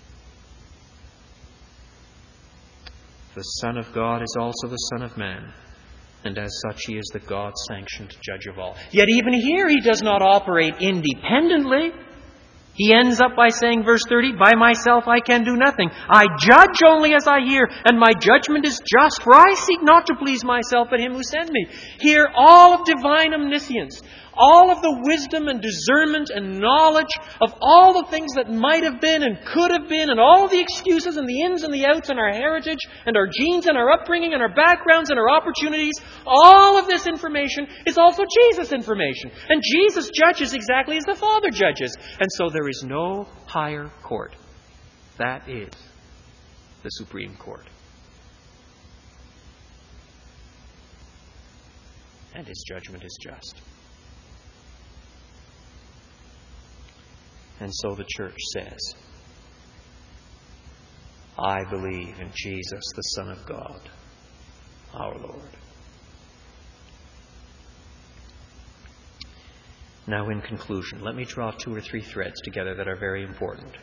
The Son of God is also the Son of Man, and as such He is the God-sanctioned judge of all. Yet even here He does not operate independently. He ends up by saying, verse 30, "By myself I can do nothing. I judge only as I hear, and my judgment is just, for I seek not to please myself, but Him who sent me." Here, all of divine omniscience, all of the wisdom and discernment and knowledge of all the things that might have been and could have been, and all the excuses and the ins and the outs and our heritage and our genes and our upbringing and our backgrounds and our opportunities, all of this information is also Jesus' information. And Jesus judges exactly as the Father judges. And so there is no higher court. That is the Supreme Court. And His judgment is just. And so the church says, "I believe in Jesus, the Son of God, our Lord." Now, in conclusion, let me draw 2 or 3 threads together that are very important.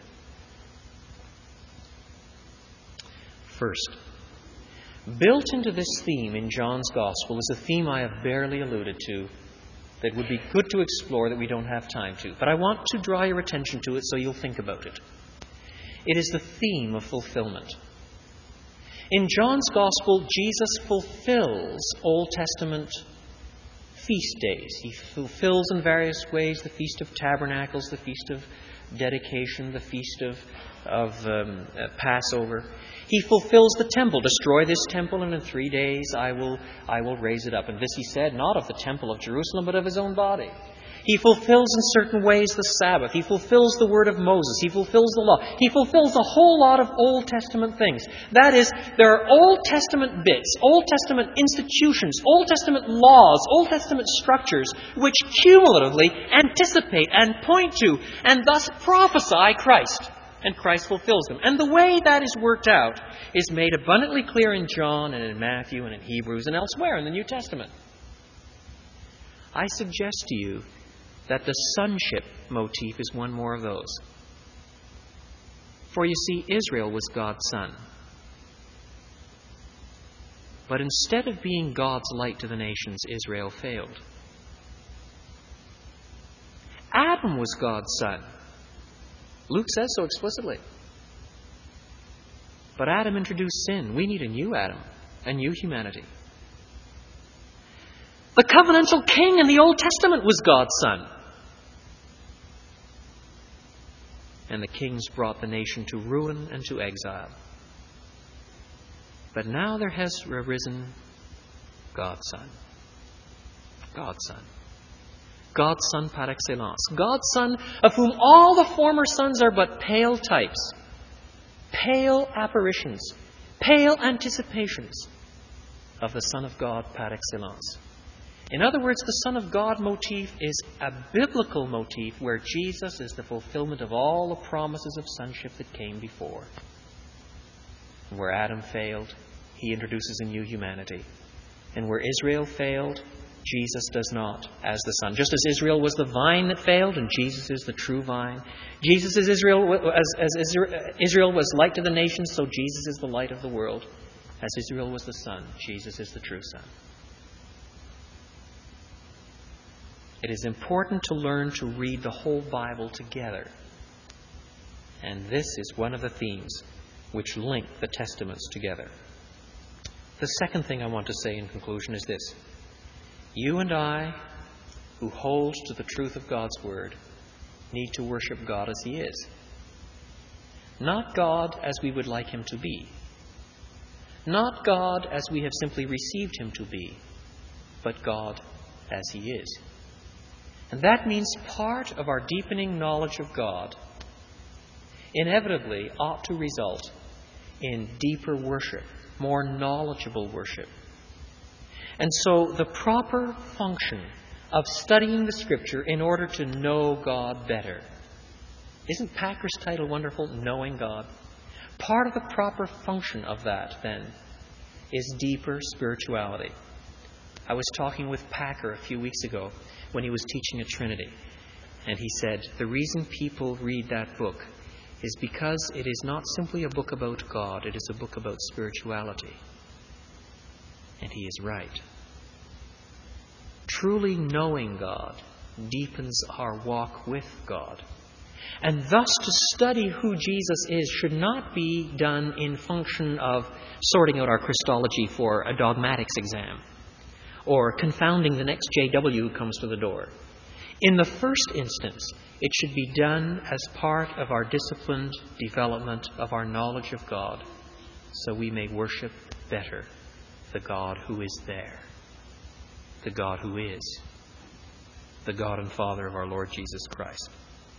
First, built into this theme in John's Gospel is a theme I have barely alluded to that would be good to explore that we don't have time to. But I want to draw your attention to it so you'll think about it. It is the theme of fulfillment. In John's Gospel, Jesus fulfills Old Testament feast days. He fulfills in various ways the Feast of Tabernacles, the Feast of Dedication, the Feast of Passover. He fulfills the temple. "Destroy this temple, and in 3 days I will raise it up." And this He said, not of the temple of Jerusalem, but of His own body. He fulfills in certain ways the Sabbath. He fulfills the word of Moses. He fulfills the law. He fulfills a whole lot of Old Testament things. That is, there are Old Testament bits, Old Testament institutions, Old Testament laws, Old Testament structures, which cumulatively anticipate and point to and thus prophesy Christ. And Christ fulfills them. And the way that is worked out is made abundantly clear in John and in Matthew and in Hebrews and elsewhere in the New Testament. I suggest to you that the sonship motif is one more of those. For you see, Israel was God's son. But instead of being God's light to the nations, Israel failed. Adam was God's son. Luke says so explicitly. But Adam introduced sin. We need a new Adam, a new humanity. The covenantal king in the Old Testament was God's son. And the kings brought the nation to ruin and to exile. But now there has arisen God's Son. God's Son. God's Son par excellence. God's Son, of whom all the former sons are but pale types, pale apparitions, pale anticipations of the Son of God par excellence. In other words, the Son of God motif is a biblical motif where Jesus is the fulfillment of all the promises of sonship that came before. Where Adam failed, He introduces a new humanity. And where Israel failed, Jesus does not as the Son. Just as Israel was the vine that failed and Jesus is the true vine. Jesus is Israel, as Israel was light to the nations, so Jesus is the light of the world. As Israel was the Son, Jesus is the true Son. It is important to learn to read the whole Bible together. And this is one of the themes which link the Testaments together. The second thing I want to say in conclusion is this. You and I, who hold to the truth of God's Word, need to worship God as He is. Not God as we would like Him to be. Not God as we have simply received Him to be, but God as He is. And that means part of our deepening knowledge of God inevitably ought to result in deeper worship, more knowledgeable worship. And so the proper function of studying the Scripture in order to know God better. Isn't Packer's title wonderful? Knowing God. Part of the proper function of that, then, is deeper spirituality. I was talking with Packer a few weeks ago when he was teaching at Trinity. And he said, the reason people read that book is because it is not simply a book about God, it is a book about spirituality. And he is right. Truly knowing God deepens our walk with God. And thus to study who Jesus is should not be done in function of sorting out our Christology for a dogmatics exam or confounding the next JW who comes to the door. In the first instance, it should be done as part of our disciplined development of our knowledge of God, so we may worship better the God who is there, the God who is, the God and Father of our Lord Jesus Christ.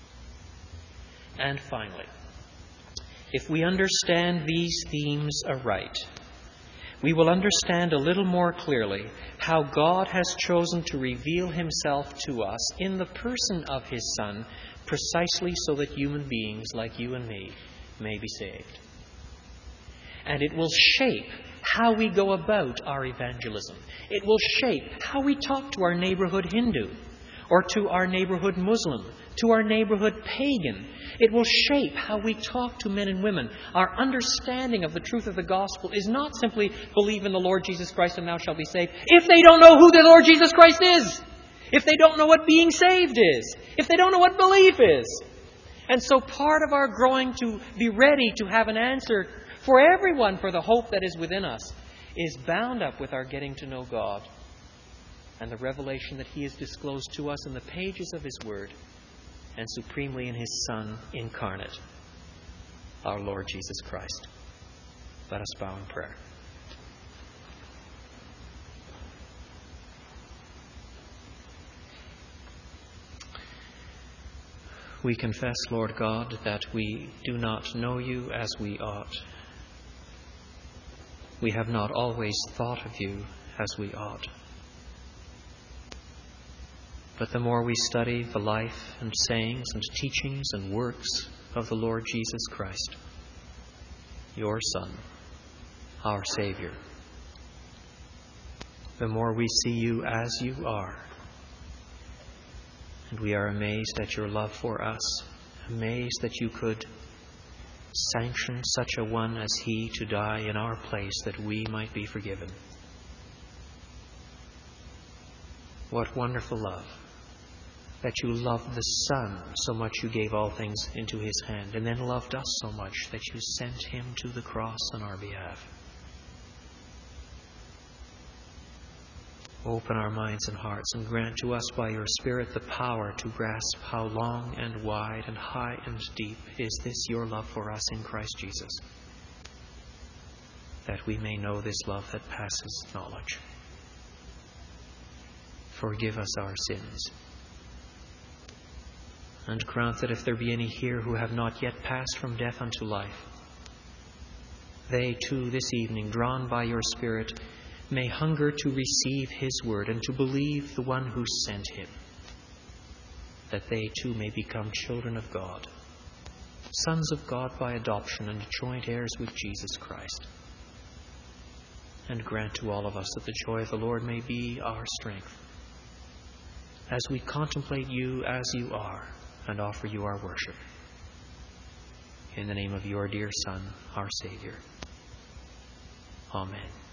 And finally, if we understand these themes aright, we will understand a little more clearly how God has chosen to reveal Himself to us in the person of His Son, precisely so that human beings like you and me may be saved. And it will shape how we go about our evangelism. It will shape how we talk to our neighborhood Hindu, or to our neighborhood Muslim, to our neighborhood pagan. It will shape how we talk to men and women. Our understanding of the truth of the gospel is not simply believe in the Lord Jesus Christ and thou shalt be saved, if they don't know who the Lord Jesus Christ is, if they don't know what being saved is, if they don't know what belief is. And so part of our growing to be ready to have an answer for everyone for the hope that is within us is bound up with our getting to know God and the revelation that He has disclosed to us in the pages of His Word and supremely in His Son incarnate, our Lord Jesus Christ. Let us bow in prayer. We confess, Lord God, that we do not know You as we ought. We have not always thought of You as we ought. But the more we study the life and sayings and teachings and works of the Lord Jesus Christ, Your Son, our Savior, the more we see You as You are. And we are amazed at Your love for us, amazed that You could sanction such a one as He to die in our place that we might be forgiven. What wonderful love! that you loved the Son so much you gave all things into his hand, and then loved us so much that you sent him to the cross on our behalf. Open our minds and hearts and grant to us by your Spirit the power to grasp how long and wide and high and deep is this your love for us in Christ Jesus, that we may know this love that passes knowledge. Forgive us our sins, and grant that if there be any here who have not yet passed from death unto life, they too this evening, drawn by your Spirit, may hunger to receive his word and to believe the one who sent him, that they too may become children of God, sons of God by adoption, and joint heirs with Jesus Christ. And grant to all of us that the joy of the Lord may be our strength, as we contemplate you as you are and offer you our worship. In the name of your dear Son, our Savior. Amen.